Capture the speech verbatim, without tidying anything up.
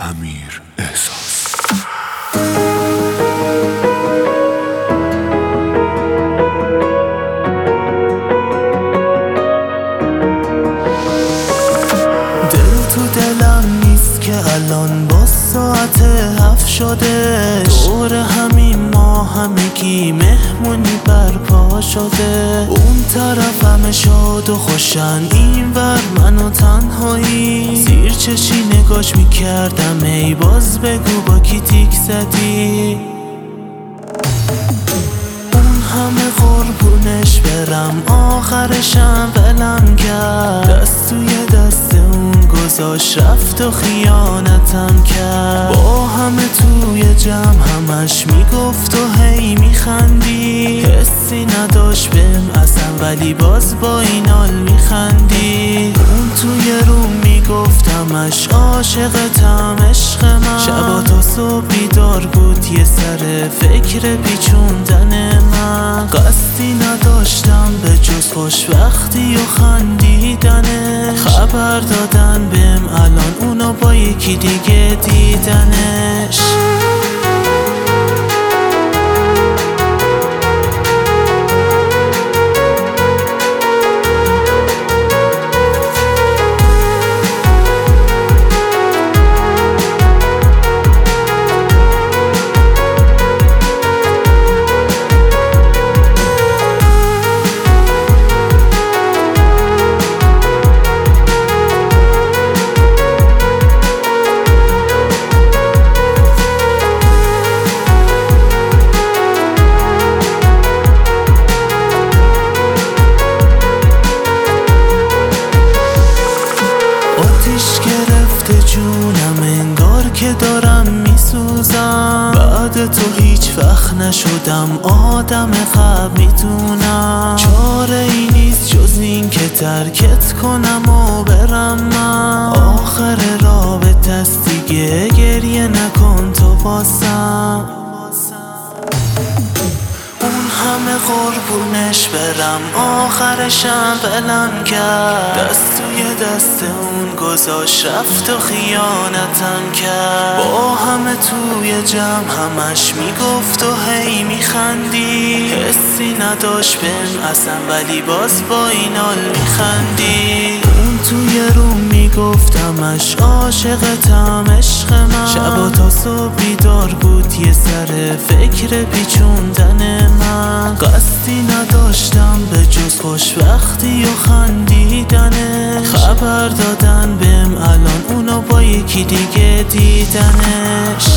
امیر احساس. دل تو دلم نیست که الان با ساعت هفت شده، دور همین ما همگی مهمونی برپا شده. اون طرف همه شاد و خوشن، این ور من و تنهایی. زیر چشی نگاش میکردم ای باز بگو با کی تیک زدی. اون همه قربونش برم آخرشم ولم کرد، دست توی دست اون گذاشت رفت و خیانتم کرد. با همه توی جمع همش میگفت و هی میخندی، حسی نداشت بهم اصلا ولی باز با این حال میخندی. اون توی روم میگفتمش عاشقتم عشق من، شبا تا صبح بیدار بود یه سر فکر پیچوندن من. قصدی نداشتم به جز خوشبختی و خندیدنش، خبر دادن بهم الان اونو با یکی دیگه دیدنش. آتیش گرفته جونم انگار که دارم میسوزم، بعد تو هیچ وقت نشدم آدم قبل میدونم. چاره ای نیست جز این که ترکت کنم و برم من، آخر رابط است دیگه گریه نکن تو باسم. همه قربونش برم آخرشم ولم کرد، دست توی دست اون گذاشت رفت و خیانتم کرد. با همه توی جمع همش میگفت و هی میخندی، حسی نداشت بهم اصلا ولی باز با این حال میخندی. اون توی روم میگفتمش عاشقتم عشق من، شبا تا صبح بیدار بود یه سر فکر پیچوندن من. قصدی نداشتم به جز خوشبختی و خندیدنش، خبر دادن بهم الان اونو با یکی دیگه دیدنش.